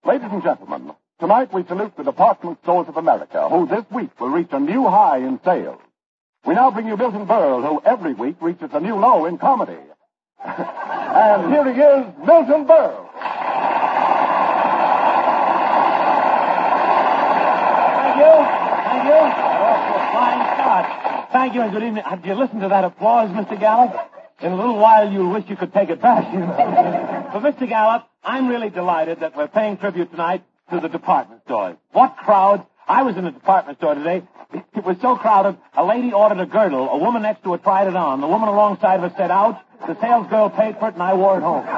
Ladies and gentlemen, tonight we salute the Department Stores of America, who this week will reach a new high in sales. We now bring you Milton Berle, who every week reaches a new low in comedy. And here he is, Milton Berle. Thank you. Oh, a fine start. Thank you and good evening. Did you listen to that applause, Mr. Gallup? In a little while, you'll wish you could take it back, you know. But, Mr. Gallup, I'm really delighted that we're paying tribute tonight to the department stores. What crowds. I was in a department store today. It was so crowded, a lady ordered a girdle. A woman next to her tried it on. The woman alongside of her said, ouch. The salesgirl paid for it, and I wore it home.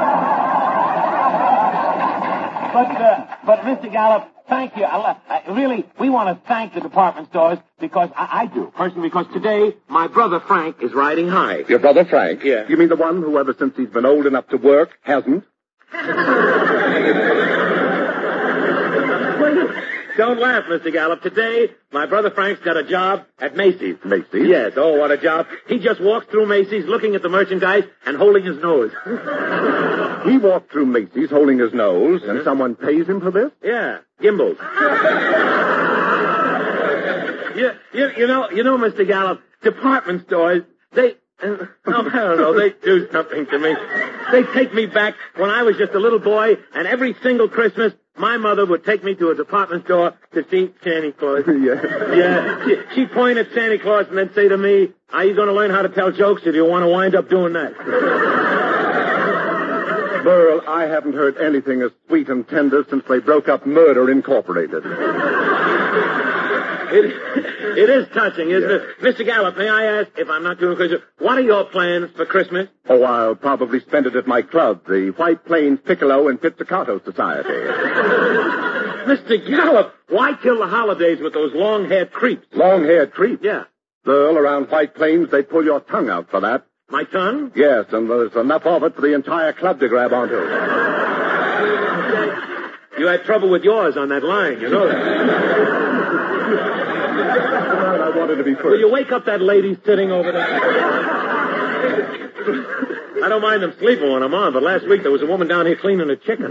But Mr. Gallup, thank you. Really, we want to thank the department stores because I do. Personally, because today, my brother Frank is riding high. Your brother Frank? Yeah. You mean the one who, ever since he's been old enough to work, hasn't? Don't laugh, Mr. Gallup. Today, my brother Frank's got a job at Macy's. Macy's? Yes. Oh, what a job. He just walks through Macy's looking at the merchandise and holding his nose. He walked through Macy's holding his nose, and someone pays him for this? Yeah. Gimbals. You know, Mr. Gallup, department stores, I don't know, they do something to me. They take me back when I was just a little boy, and every single Christmas, my mother would take me to a department store to see Santa Claus. Yeah. She'd point at Santa Claus and then say to me, are you going to learn how to tell jokes or do you want to wind up doing that? Burl, I haven't heard anything as sweet and tender since they broke up Murder Incorporated. It is touching, isn't it? Mr. Gallup, may I ask, if I'm not doing crazy, what are your plans for Christmas? Oh, I'll probably spend it at my club, the White Plains Piccolo and Pizzicato Society. Mr. Gallup, why kill the holidays with those long-haired creeps? Long-haired creeps? Yeah. Burl, around White Plains, they pull your tongue out for that. My tongue? Yes, and there's enough of it for the entire club to grab onto. You had trouble with yours on that line, you know that. I wanted to be first. Will you wake up that lady sitting over there? I don't mind them sleeping when I'm on, but last week there was a woman down here cleaning a chicken.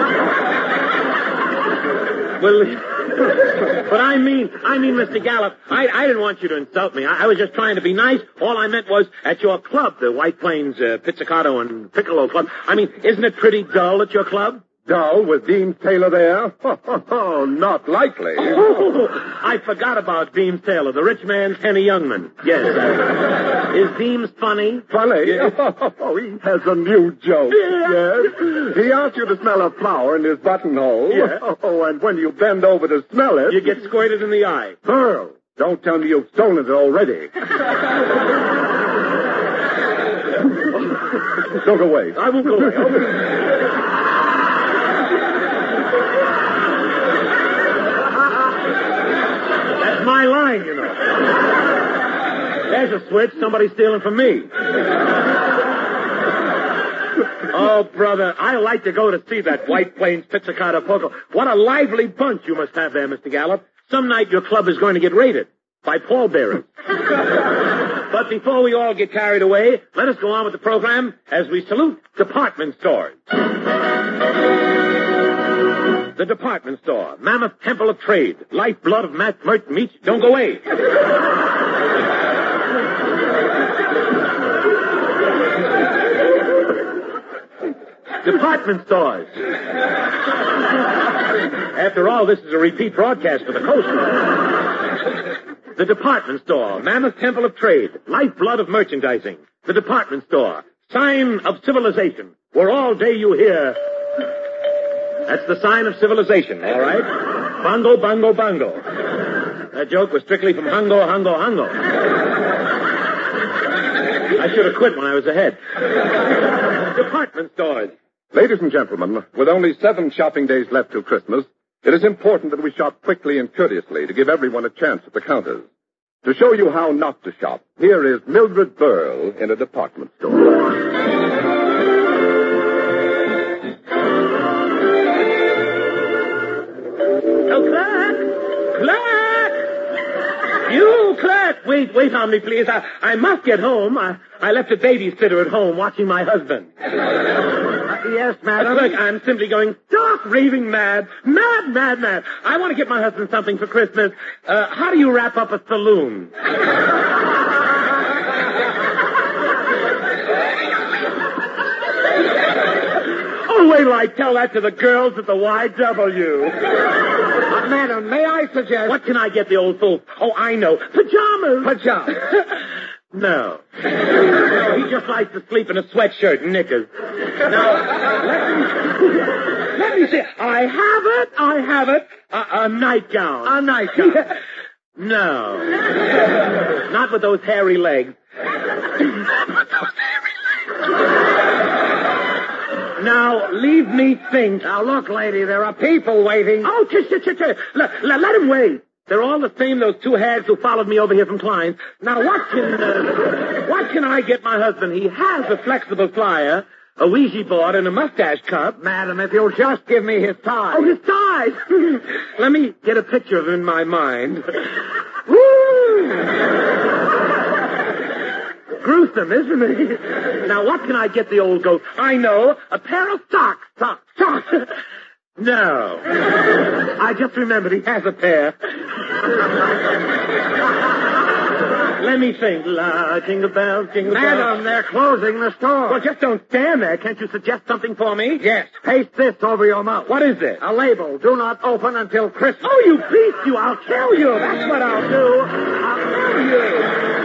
Well, but I mean, Mr. Gallup, I didn't want you to insult me. I was just trying to be nice. All I meant was at your club, the White Plains Pizzicato and Piccolo Club. I mean, isn't it pretty dull at your club? Dull with Deems Taylor there? Oh, not likely. Oh, I forgot about Deems Taylor, the rich man's Henny Youngman. Yes. Is Deems funny? Funny? Yeah. Oh, he has a new joke. Yeah. Yes. He asks you to smell a flower in his buttonhole. Yeah. Oh, and when you bend over to smell it... You get squirted in the eye. Pearl, don't tell me you've stolen it already. Don't go away. I won't go away. That's my line, you know. There's a switch. Somebody's stealing from me. Oh, brother, I like to go to see that White Plains Pizzicato Poco. What a lively bunch you must have there, Mr. Gallup. Some night your club is going to get raided by pallbearers. But before we all get carried away, let us go on with the program as we salute department stores. The department store, mammoth temple of trade, lifeblood of Mert Meach. Don't go away. Department stores. After all, this is a repeat broadcast for the coast. The department store, mammoth temple of trade, lifeblood of merchandising. The department store, sign of civilization, where all day you hear... That's the sign of civilization, all right? Bongo, bongo, bongo. That joke was strictly from Hungo, Hungo, Hungo. I should have quit when I was ahead. Department stores. Ladies and gentlemen, with only 7 shopping days left till Christmas, it is important that we shop quickly and courteously to give everyone a chance at the counters. To show you how not to shop, here is Mildred Burl in a department store. Clerk! Wait on me, please. I must get home. I left a babysitter at home watching my husband. Yes, madam. Look, I'm simply going stark raving mad. Mad. I want to get my husband something for Christmas. How do you wrap up a saloon? Oh, wait till I tell that to the girls at the YW. Madam, may I suggest... What can I get the old fool? Oh, I know. Pajamas. No. He just likes to sleep in a sweatshirt and knickers. Now, let me see. I have it. A nightgown. A nightgown. No. Not with those hairy legs. Now, leave me think. Now, look, lady, there are people waiting. Oh, let him wait. They're all the same, those two hags who followed me over here from Klein's. Now, what can I get my husband? He has a flexible flyer, a Ouija board, and a mustache cup. Madam, if you'll just give me his tie. Oh, his ties! Let me get a picture of him in my mind. Woo! Gruesome, isn't it? Now, what can I get the old goat? I know, a pair of socks. Socks. No. I just remembered he has a pair. Let me think. La, jingle bells, jingle bells. Madam, they're closing the store. Well, just don't stand there. Can't you suggest something for me? Yes. Paste this over your mouth. What is this? A label. Do not open until Christmas. Oh, you beast, you. I'll kill you. That's what I'll do. I'll kill you.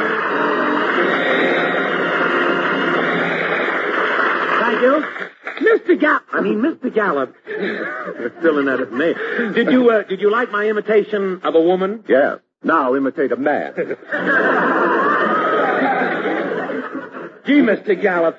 Thank you. Mr. Gallup. You're still in that name. Did you like my imitation of a woman? Yes. Now imitate a man. Gee, Mr. Gallup.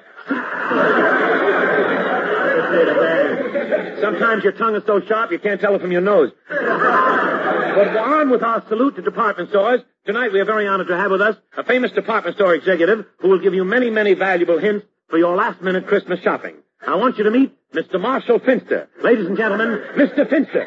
Sometimes your tongue is so sharp you can't tell it from your nose. But on with our salute to department stores. Tonight we are very honored to have with us a famous department store executive who will give you many, many valuable hints for your last-minute Christmas shopping. I want you to meet Mr. Marshall Finster. Ladies and gentlemen, Mr. Finster.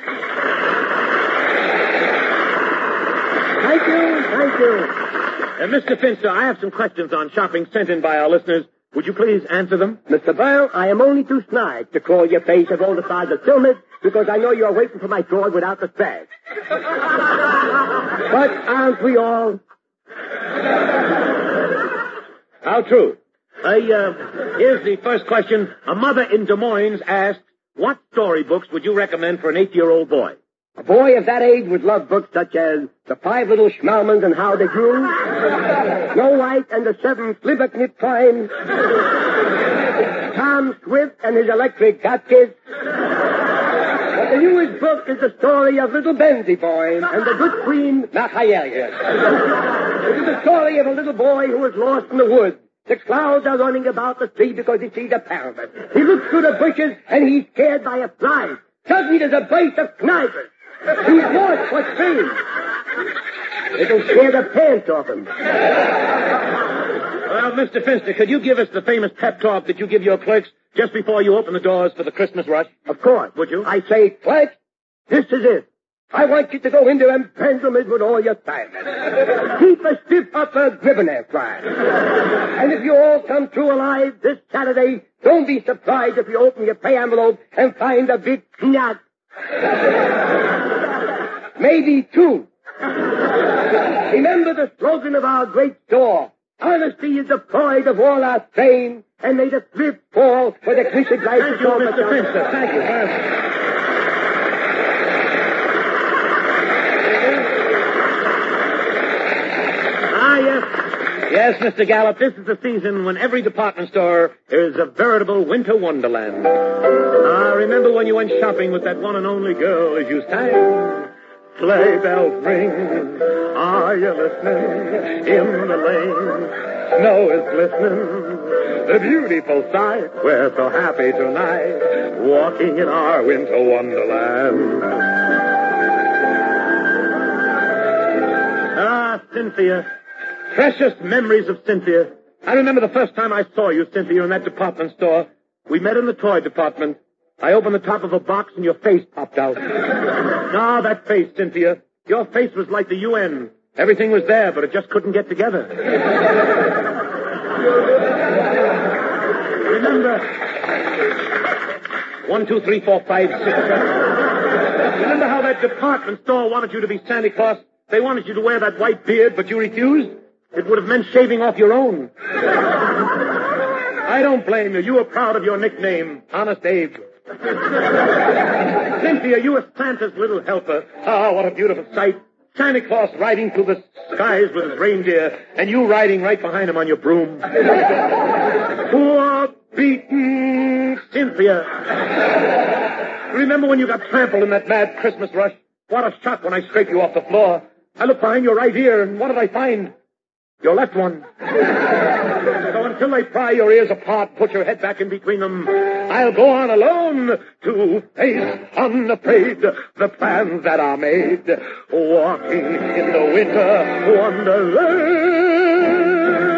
Thank you. Mr. Finster, I have some questions on shopping sent in by our listeners. Would you please answer them? Mr. Burl, I am only too snide to call your face of all the sides of Tilmid because I know you are waiting for my drawer without the bag. But aren't we all? How true. Here's the first question. A mother in Des Moines asked, what storybooks would you recommend for an 8-year-old boy? A boy of that age would love books such as The Five Little Schmaumans and How They Grew, Snow White and the Seven Slivaknit Twine, Tom Swift and His Electric Gatkiss. But the newest book is the story of little Benzie Boy and the good queen, Nachayelius. It is the story of a little boy who was lost in the woods. The clouds are running about the tree because he sees a parrot. He looks through the bushes and he's scared by a fly. Suddenly there's a brace of snipers. He's lost for trees. It'll scare the pants off him. Well, Mr. Finster, could you give us the famous pep talk that you give your clerks just before you open the doors for the Christmas rush? Of course. Would you? I say, clerk, this is it. I want you to go into them pendulums with all your time. Keep a stiff upper Gribbonnet fly. And if you all come through alive this Saturday, don't be surprised if you open your pay envelope and find a big knot. Maybe two. Remember the slogan of our great store. Honesty is the pride of all our train, and may the thrift fall for the Christian life. Thank you, Mr. Finster. Thank you. Yes, Mr. Gallup, this is the season when every department store is a veritable winter wonderland. I remember when you went shopping with that one and only girl as you sang, sleigh bells ring, are you listening? In the lane, snow is glistening, the beautiful sight, we're so happy tonight, walking in our winter wonderland. Ah, Cynthia. Precious memories of Cynthia. I remember the first time I saw you, Cynthia, in that department store. We met in the toy department. I opened the top of a box and your face popped out. Ah, that face, Cynthia. Your face was like the UN. Everything was there, but it just couldn't get together. 1, 2, 3, 4, 5, 6, 7. Remember how that department store wanted you to be Santa Claus? They wanted you to wear that white beard, but you refused? It would have meant shaving off your own. I don't blame you. You were proud of your nickname, Honest Abe. Cynthia, you were Santa's little helper. Ah, what a beautiful sight. Santa Claus riding through the skies with his reindeer, and you riding right behind him on your broom. Poor, beaten Cynthia. Remember when you got trampled in that mad Christmas rush? What a shock when I scraped you off the floor. I looked behind your right ear, and what did I find? Your left one. So until they pry your ears apart, put your head back in between them, I'll go on alone to face unafraid the plans that are made, walking in the winter wonderland.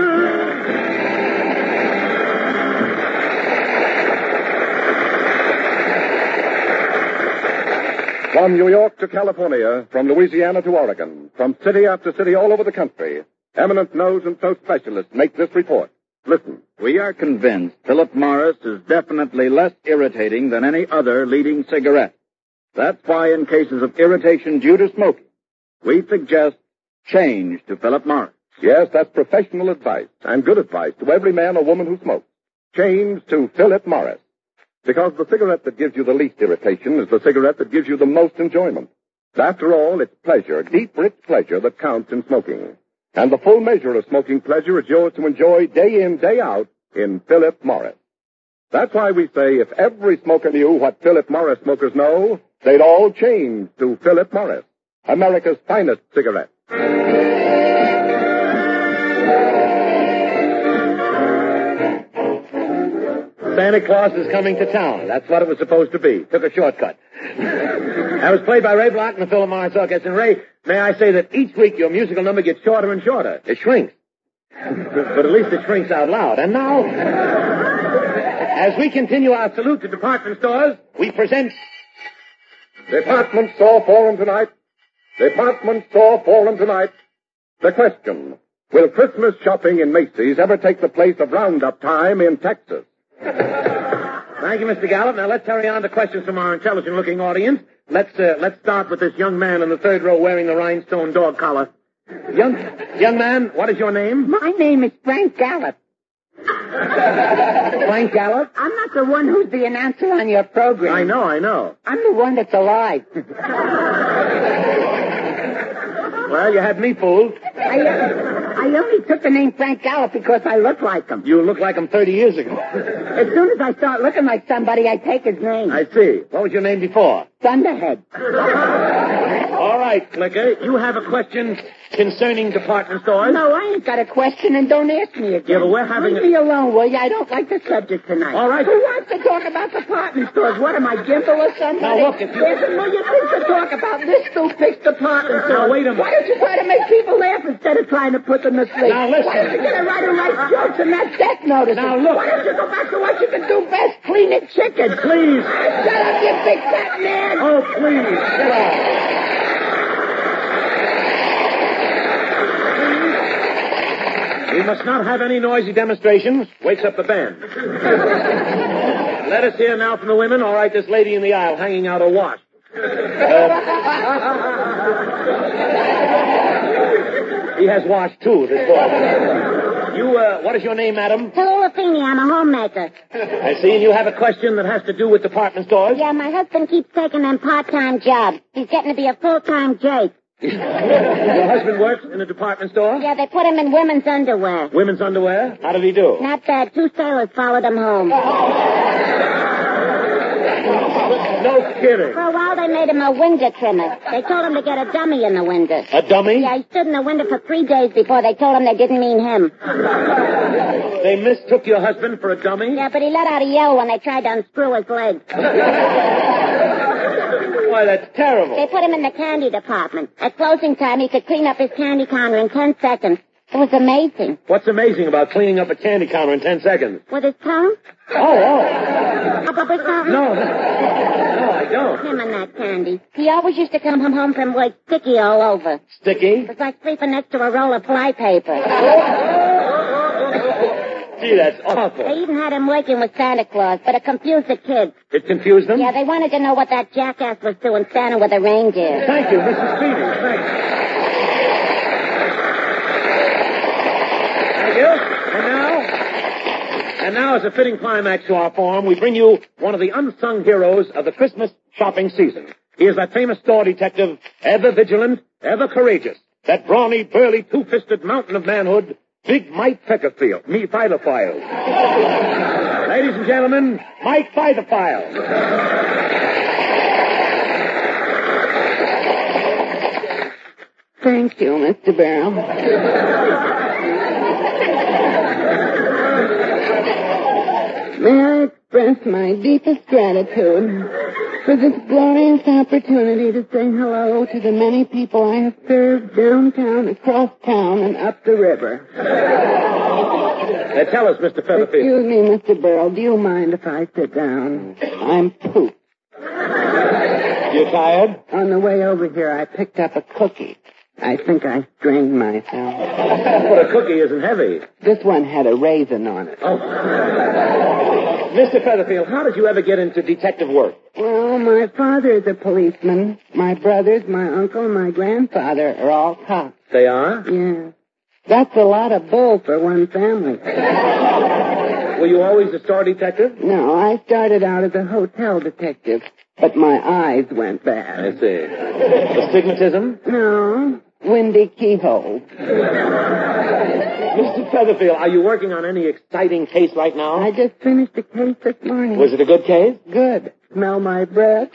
From New York to California, from Louisiana to Oregon, from city after city all over the country, eminent nose and throat specialists make this report. Listen. We are convinced Philip Morris is definitely less irritating than any other leading cigarette. That's why in cases of irritation due to smoking, we suggest change to Philip Morris. Yes, that's professional advice and good advice to every man or woman who smokes. Change to Philip Morris. Because the cigarette that gives you the least irritation is the cigarette that gives you the most enjoyment. After all, it's pleasure, deep, rich pleasure that counts in smoking. And the full measure of smoking pleasure is yours to enjoy day in, day out in Philip Morris. That's why we say if every smoker knew what Philip Morris smokers know, they'd all change to Philip Morris, America's finest cigarette. Santa Claus is coming to town. That's what it was supposed to be. Took a shortcut. That was played by Ray Block and the Philip Morris Orchestra. And Ray, may I say that each week your musical number gets shorter and shorter. It shrinks. But at least it shrinks out loud. And now, as we continue our salute to department stores, we present... Department Store Forum tonight. Department Store Forum tonight. The question, will Christmas shopping in Macy's ever take the place of roundup time in Texas? Thank you, Mr. Gallup. Now let's hurry on to questions from our intelligent-looking audience. Let's start with this young man in the third row wearing the rhinestone dog collar. Young man, what is your name? My name is Frank Gallup. Frank Gallup? I'm not the one who's the announcer on your program. I know. I'm the one that's alive. Well, you had me fooled. I only took the name Frank Gallup because I look like him. You looked like him 30 years ago. As soon as I start looking like somebody, I take his name. I see. What was your name before? Thunderhead. All right, Clicker. You have a question concerning department stores? No, I ain't got a question, and don't ask me again. Yeah, but we're having Leave me alone, will you? I don't like the subject tonight. All right. Who wants to talk about department stores? What am I, Gimble or something? Now, look, if you... There's a million things to talk about. This stupid department store. Now, wait a minute. Why don't you try to make people laugh instead of trying to put them to sleep? Now, listen. Why don't you get a writer write jokes and not death notices? Now, look. Why don't you go back to what you can do best, cleaning chicken? Please. Shut up, you big fat man. Oh, please. Sit down. We must not have any noisy demonstrations. Wakes up the band. Let us hear now from the women. All right, this lady in the aisle hanging out a wash. He has wash, too, this boy. You, what is your name, madam? Hello, Feeney. I'm a homemaker. I see, and you have a question that has to do with department stores? Yeah, my husband keeps taking them part-time jobs. He's getting to be a full-time Jake. Your husband works in a department store? Yeah, they put him in women's underwear. Women's underwear? How did he do? Not bad. 2 sailors followed him home. No kidding. For a while, they made him a window trimmer. They told him to get a dummy in the window. A dummy? Yeah, he stood in the window for 3 days before they told him they didn't mean him. They mistook your husband for a dummy? Yeah, but he let out a yell when they tried to unscrew his leg. Why, that's terrible. They put him in the candy department. At closing time, he could clean up his candy counter in 10 seconds. It was amazing. What's amazing about cleaning up a candy counter in 10 seconds? With his tongue? Oh. Up with something? No, I don't. Him and that candy. He always used to come home from work sticky all over. Sticky? It was like sleeping next to a roll of flypaper. Gee, that's awful. They even had him working with Santa Claus, but it confused the kids. It confused them? Yeah, they wanted to know what that jackass was doing standing with a reindeer. Thank you, Mrs. Speedy. Thank you. Thank you. And now, as a fitting climax to our forum, we bring you one of the unsung heroes of the Christmas shopping season. He is that famous store detective, ever vigilant, ever courageous. That brawny, burly, two-fisted mountain of manhood, Big Mike Fitterfield. Fitterfield. Ladies and gentlemen, Mike Fitterfield. Thank you, Mr. Barrow. May I express my deepest gratitude for this glorious opportunity to say hello to the many people I have served downtown, across town, and up the river. Tell us, Mr. Featherfield. Excuse me, Mr. Burrell. Do you mind if I sit down? I'm pooped. You tired? On the way over here, I picked up a cookie. I think I strained myself. But a cookie isn't heavy. This one had a raisin on it. Oh. Mr. Featherfield, how did you ever get into detective work? Well, my father is a policeman. My brothers, my uncle, and my grandfather are all cops. They are? Yeah. That's a lot of bull for one family. Were you always a store detective? No, I started out as a hotel detective, but my eyes went bad. I see. Astigmatism? No, windy keyhole. Mr. Featherfield, are you working on any exciting case right now? I just finished a case this morning. Was it a good case? Good. Smell my breath?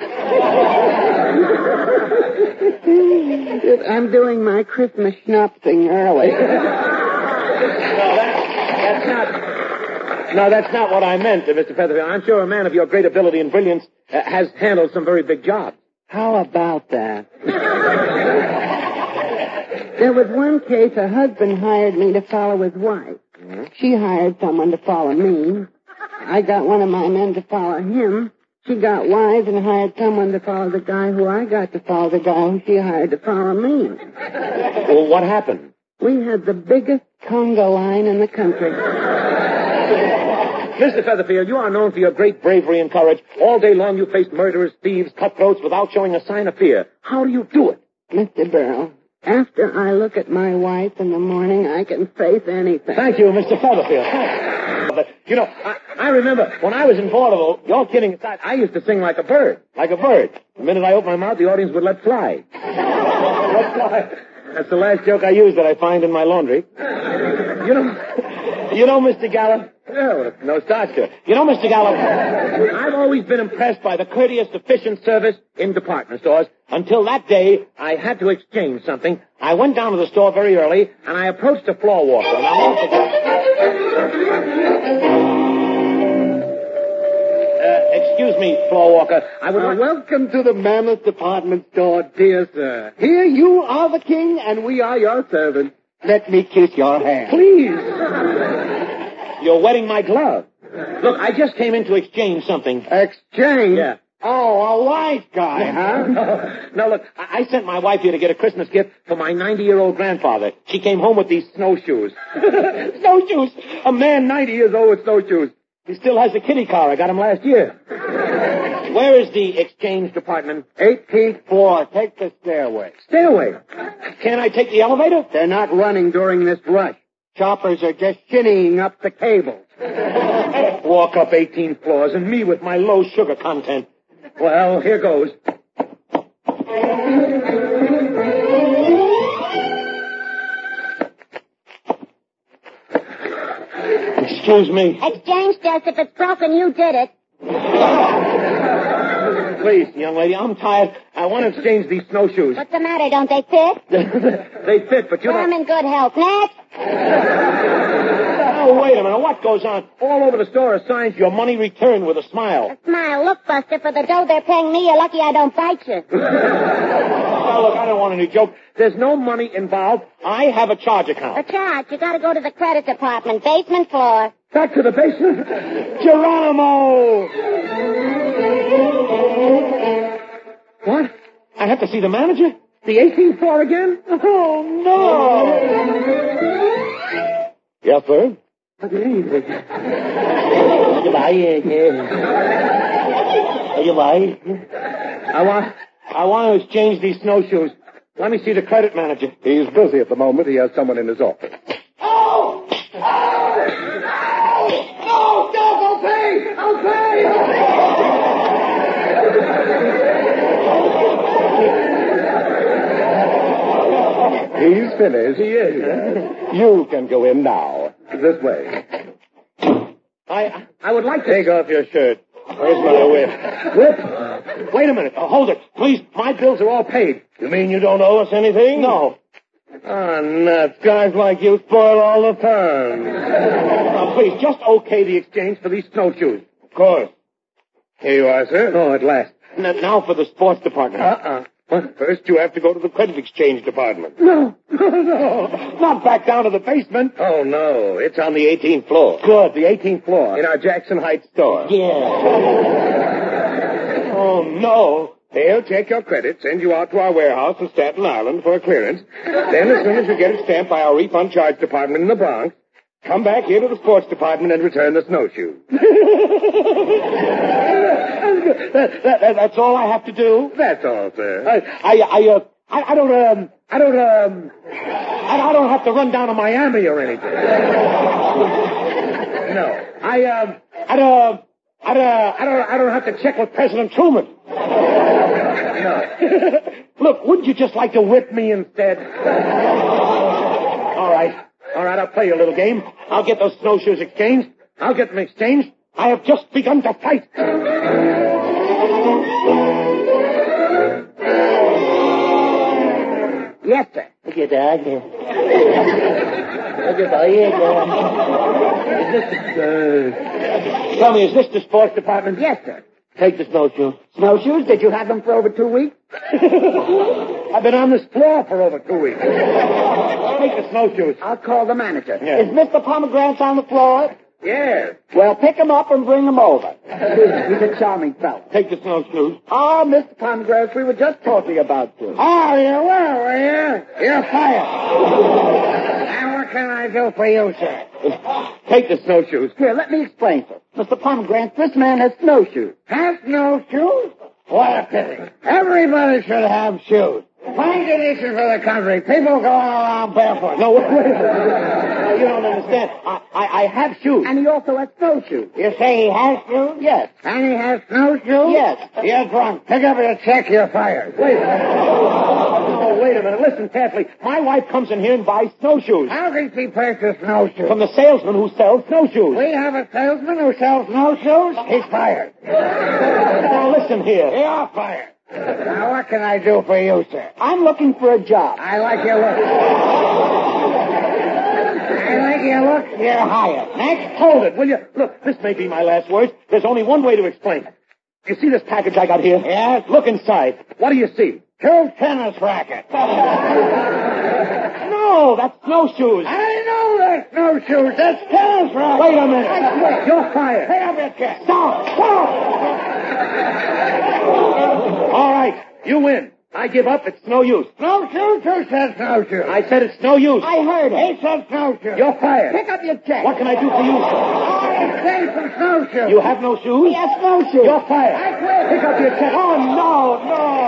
I'm doing my Christmas schnapsing early. No, that's not what I meant, Mr. Featherfield. I'm sure a man of your great ability and brilliance has handled some very big jobs. How about that? There was one case a husband hired me to follow his wife. Mm-hmm. She hired someone to follow me. I got one of my men to follow him. She got wise and hired someone to follow the guy who I got to follow the guy who she hired to follow me. Well, what happened? We had the biggest conga line in the country. Mr. Featherfield, you are known for your great bravery and courage. All day long you faced murderers, thieves, cutthroats without showing a sign of fear. How do you do it? Mr. Burrow, after I look at my wife in the morning, I can face anything. Thank you, Mr. Featherfield. But, you know, I remember when I was in vaudeville, you're kidding aside, I used to sing like a bird. Like a bird. The minute I opened my mouth, the audience would let fly. Let fly. That's the last joke I use that I find in my laundry. You know, Mr. Gallup? Oh, no starch to it. You know, Mr. Gallup, I've always been impressed by the courteous, efficient service in department stores. Until that day, I had to exchange something. I went down to the store very early, and I approached a floor walker. Excuse me, floor walker. I would like... Welcome to the Mammoth Department Store, dear sir. Here you are the king, and we are your servants. Let me kiss your hand. Please. You're wetting my glove. Look, I just came in to exchange something. Exchange? Yeah. Oh, a wise guy, huh? No, look, I sent my wife here to get a Christmas gift for my 90-year-old grandfather. She came home with these snowshoes. Snowshoes? A man 90 years old with snowshoes. He still has the kitty car. I got him last year. Where is the exchange department? 18th floor. Take the stairway. Stairway. Can't I take the elevator? They're not running during this rush. Choppers are just shinnying up the cables. Walk up 18 floors and me with my low sugar content. Well, here goes. Excuse me. Exchange desk. If it's broken, you did it. Please, young lady, I'm tired. I want to exchange these snowshoes. What's the matter? Don't they fit? They fit, but you Put don't... them in good health. Next. Oh, wait a minute. What goes on? All over the store are signs your money returned with a smile. A smile. Look, Buster, for the dough they're paying me, you're lucky I don't bite you. Now, look, I don't want any joke. There's no money involved. I have a charge account. A charge. You gotta go to the credit department. Basement floor. Back to the basement? Geronimo! What? I have to see the manager? The 18th floor again? Oh, no! Yes, sir? I want to exchange these snowshoes. Let me see the credit manager. He's busy at the moment. He has someone in his office. Oh! No, I'll pay! I'll pay! He's finished. He is. You can go in now. This way. I would like to... Take off your shirt. Where's my whip? Whip? Wait a minute. Hold it. Please, my bills are all paid. You mean you don't owe us anything? No. Ah, nuts. Guys like you spoil all the fun. Now, please, just okay the exchange for these snowshoes. Of course. Here you are, sir. Oh, at last. Now for the sports department. Well, first you have to go to the credit exchange department. No. Not back down to the basement. Oh, no. It's on the 18th floor. Good, the 18th floor. In our Jackson Heights store. Yeah. Oh, no. They'll check your credit, send you out to our warehouse in Staten Island for a clearance. Then as soon as you get it stamped by our refund charge department in the Bronx, come back here to the sports department and return the snowshoes. That's all I have to do? That's all, sir. I don't have to run down to Miami or anything. No. I don't have to check with President Truman. No. Look, wouldn't you just like to whip me instead? All right, I'll play you a little game. I'll get those snowshoes exchanged. I'll get them exchanged. I have just begun to fight. Yes, sir. Look at that. Tell me, is this the sports department? Yes, sir. Take the snowshoes. Snowshoes? Did you have them for over 2 weeks? I've been on this floor for over 2 weeks. Take the snowshoes. I'll call the manager. Yeah. Is Mr. Pomegranate on the floor? Yes. Well, pick him up and bring him over. He's a charming fellow. Take the snowshoes. Oh, Mr. Pomegranate, we were just talking about you. Oh, you were you? You're fired. Now, what can I do for you, sir? Take the snowshoes. Here, let me explain, sir. Mr. Pomegranate, this man has snowshoes. Has snowshoes? What a pity. Everybody should have shoes. Fine condition for the country. People going around barefoot. No, wait. No, you don't understand. I have shoes. And he also has snowshoes. You say he has shoes? Yes. And he has snowshoes? Yes. You're drunk. Pick up your check. You're fired. Wait a minute. Oh, wait a minute. Listen carefully. My wife comes in here and buys snowshoes. How can she purchase snowshoes? From the salesman who sells snowshoes. We have a salesman who sells snowshoes? He's fired. Now, listen here. You're fired. Now, what can I do for you, sir? I'm looking for a job. I like your look. I like your look. You're hired. Next, hold it, will you? Look, this may be my last words. There's only one way to explain it. You see this package I got here? Yes. Look inside. What do you see? 2 tennis rackets. No, that's snowshoes. I know that's snowshoes. That's tennis rackets. Wait a minute. You're fired. Pick up your check. Stop. All right, you win. I give up. It's no use. Snowshoes? Who said snowshoes? I said it's no use. I heard it. He said snowshoes. You're fired. Pick up your check. What can I do for you, sir? I say some snowshoes. You have no shoes? He has snowshoes. You're fired. I quit. Pick up your check. Oh, no.